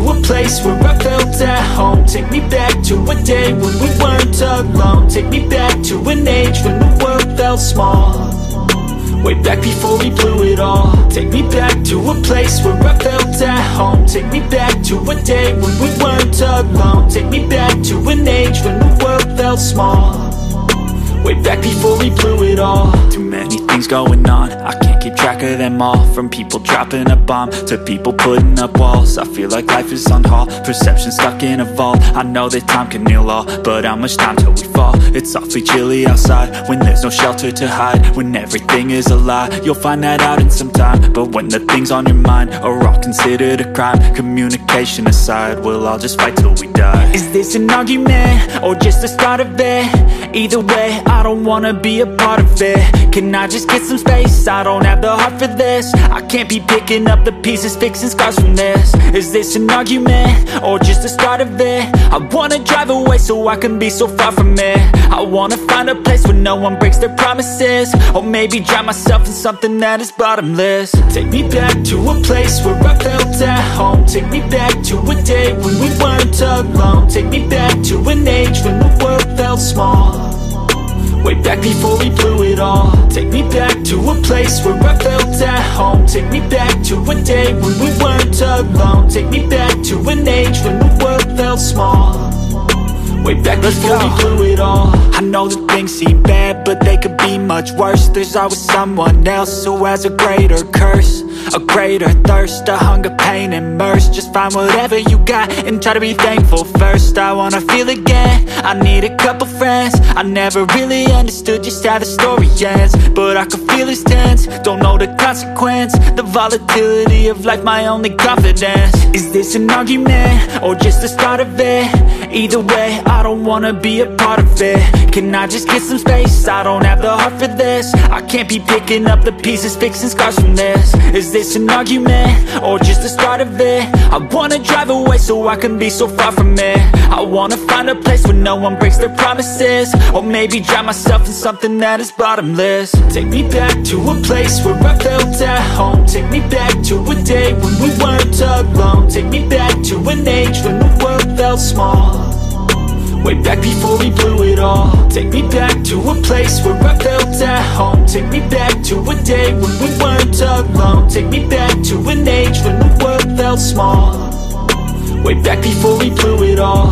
a place where I felt at home. Take me back to a day when we weren't alone. Take me back to an age when the world felt small, way back before we blew it all. Take me back to a place where I felt at home. Take me back to a day when we weren't alone. Take me back to an age when the world felt small, way back before we blew it all. Too many things going on, I can't keep track of them all. From people dropping a bomb to people putting up walls. I feel like life is on hold, perception stuck in a vault. I know that time can heal all, but how much time till we fall? It's awfully chilly outside when there's no shelter to hide. When everything is a lie, you'll find that out in some time. But when the things on your mind are all considered a crime, communication aside, we'll all just fight till we die. Is this an argument or just the start of it? Either way, I don't wanna be a part of it. Can I just get some space? I don't have the heart for this. I can't be picking up the pieces, fixing scars from this. Is this an argument or just the start of it? I wanna drive away so I can be so far from it. I wanna find a place where no one breaks their promises, or maybe drown myself in something that is bottomless. Take me back to a place where I felt at home. Take me back to a day when we weren't alone. Take me back to an age when the world felt small, way back before we blew it all. Take me back to a place where I felt at home. Take me back to a day when we weren't alone. Take me back to an age when the world felt small, way back before we blew it all. I know that things seem bad, but they could be much worse. There's always someone else who has a greater curse, a greater thirst, a hunger, pain, and mercy. Just find whatever you got and try to be thankful first. I wanna feel again, I need a couple friends. I never really understood just how the story ends, but I can feel it's tense, don't know the consequence. The volatility of life, my only confidence. Is this an argument or just the start of it? Either way, I don't wanna be a part of it. Can I just get some space? I don't have the heart for this. I can't be picking up the pieces, fixing scars from this. Is this an argument or just the start of it? I wanna drive away so I can be so far from it. I wanna find a place where no one breaks their promises, or maybe drown myself in something that is bottomless. Take me back to a place where I felt at home. Take me back to a day when we weren't alone. Take me back to an age when the world felt small, way back before we blew it all. Take me back to a place where I felt at home. Take me back to a day when we weren't alone. Take me back to an age when the world felt small, way back before we blew it all.